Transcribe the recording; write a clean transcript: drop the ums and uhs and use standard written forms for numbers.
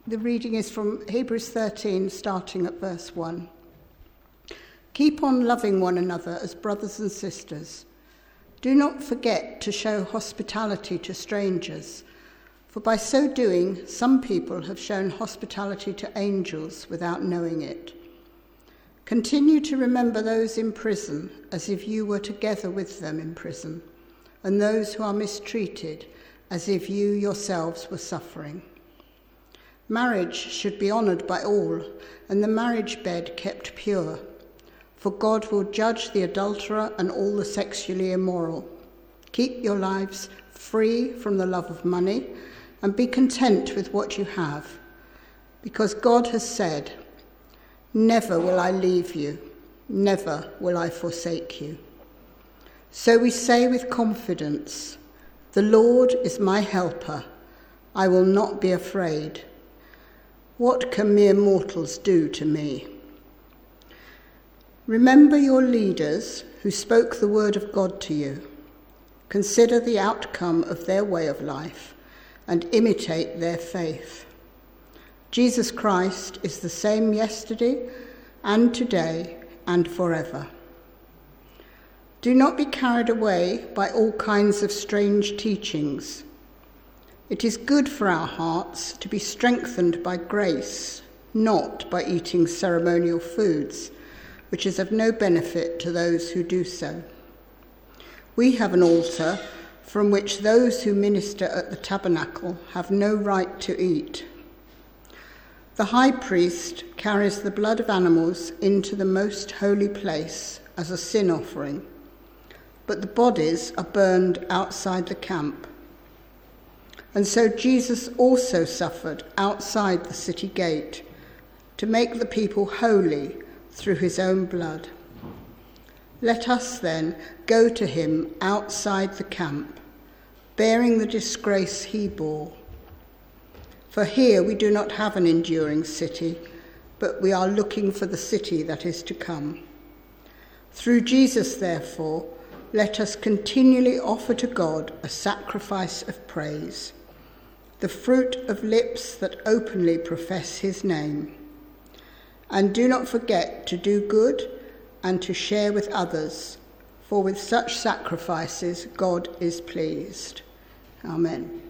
The reading is from Hebrews 13, starting at verse 1. Keep on loving one another as brothers and sisters. Do not forget to show hospitality to strangers, for by so doing, some people have shown hospitality to angels without knowing it. Continue to remember those in prison as if you were together with them in prison, and those who are mistreated as if you yourselves were suffering. Marriage should be honoured by all, and the marriage bed kept pure, for God will judge the adulterer and all the sexually immoral. Keep your lives free from the love of money, and be content with what you have, because God has said, "Never will I leave you, never will I forsake you." So we say with confidence, "The Lord is my helper, I will not be afraid. What can mere mortals do to me?" Remember your leaders who spoke the word of God to you. Consider the outcome of their way of life and imitate their faith. Jesus Christ is the same yesterday and today and forever. Do not be carried away by all kinds of strange teachings. It is good for our hearts to be strengthened by grace, not by eating ceremonial foods, which is of no benefit to those who do so. We have an altar from which those who minister at the tabernacle have no right to eat. The high priest carries the blood of animals into the most holy place as a sin offering, but the bodies are burned outside the camp. And so Jesus also suffered outside the city gate to make the people holy through his own blood. Let us then go to him outside the camp, bearing the disgrace he bore. For here we do not have an enduring city, but we are looking for the city that is to come. Through Jesus, therefore, let us continually offer to God a sacrifice of praise, the fruit of lips that openly profess his name. And do not forget to do good and to share with others, for with such sacrifices God is pleased. Amen.